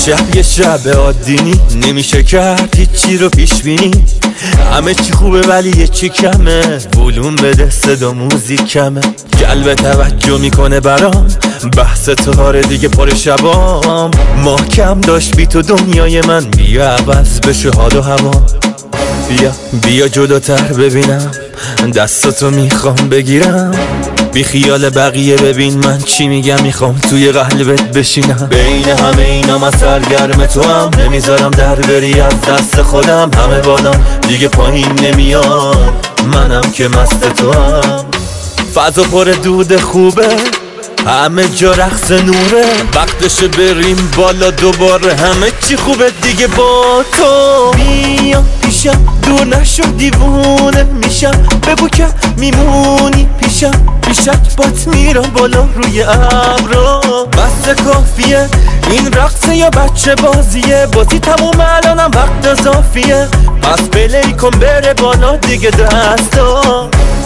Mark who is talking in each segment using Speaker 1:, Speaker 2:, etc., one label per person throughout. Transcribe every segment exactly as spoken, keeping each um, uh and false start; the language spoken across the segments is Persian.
Speaker 1: شب یه شب عادی نمیشه کرد هیچی رو پیش بینی. همه چی خوبه ولی یه چی کمه، ولوم بده صدا موزیک کمه. قلب توجه میکنه برام بحث تاره دیگه پر شبام. محکم داشت بی تو دنیای من، بیا عوض بشه حال و هوا. بیا بیا جلوتر ببینم دستاتو میخوام بگیرم. بی خیال بقیه ببین من چی میگم، میخوام توی قلبت بشینم. بین همه اینا من سرگرم تو هم، نمیذارم در بری از دست خودم. همه بالام دیگه پایین نمیام، منم که مست تو هم. فضا پر دود خوبه، همه جا رقص نوره. وقتشه بریم بالا دوباره، همه چی خوبه دیگه با تو. بیا پیشم دور نشو دیوونه میشم، بگو که میمونی پیشم. پیشت بات میرم بالا روی ابرا. بس کافیه این رقصه یا بچه بازیه، بازی تموم الانم وقت اضافیه. پس پلی کن بره بالا دیگه دستا.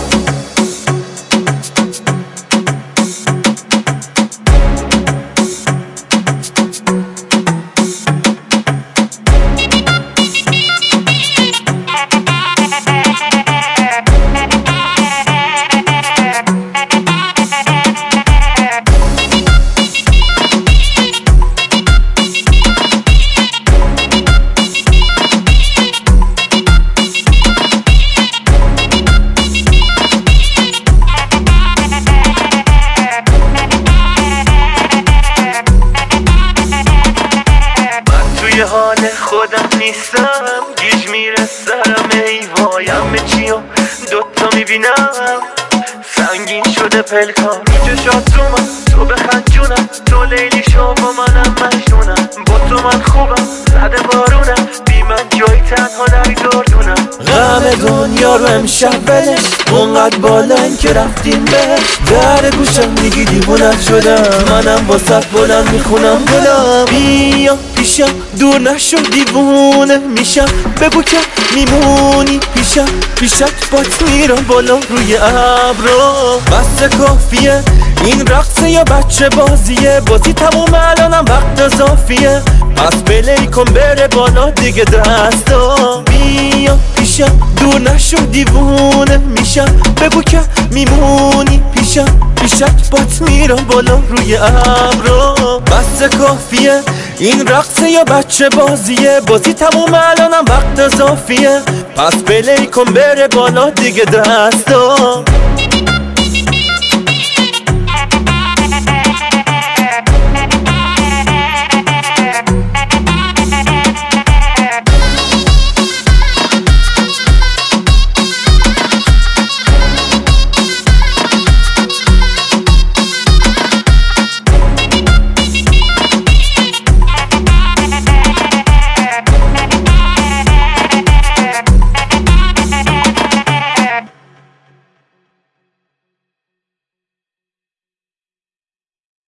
Speaker 1: توی حال خودم نیستم، گیج میره سرم ای وای. همه چیو دوتا میبینم سنگین شده پلکام. رو چشاتومم تو بخند جونم، تو لیلی شو با منم مجنونم. با تو من خوبم زده بارونم، بی من جای تنها نمیگردونم. غم دنیا رو امشب بلش اونقدر بالن که رفتیم بهش. در گوشم میگی دیوونت شدم، منم واسط بلند میخونم گلم. بیا پیشم دور نشو دیوونه میشم، بگو که میمونی پیشم. پیشت بات میرم بالا روی ابرا. بس کافیه این رقصه یا بچه بازیه، بازی تموم الانم وقت اضافیه. پس پلی کن بره بالا دیگه دستا. بیا پیشم دور نشو دیوونه میشم، بگو که میمونی پیشم. پیشت بات میرم بالا روی ابرا. بس کافیه این رقصه یا بچه بازیه، بازی تموم الانم وقت اضافیه. پس پلی کن بره بالا دیگه دستا.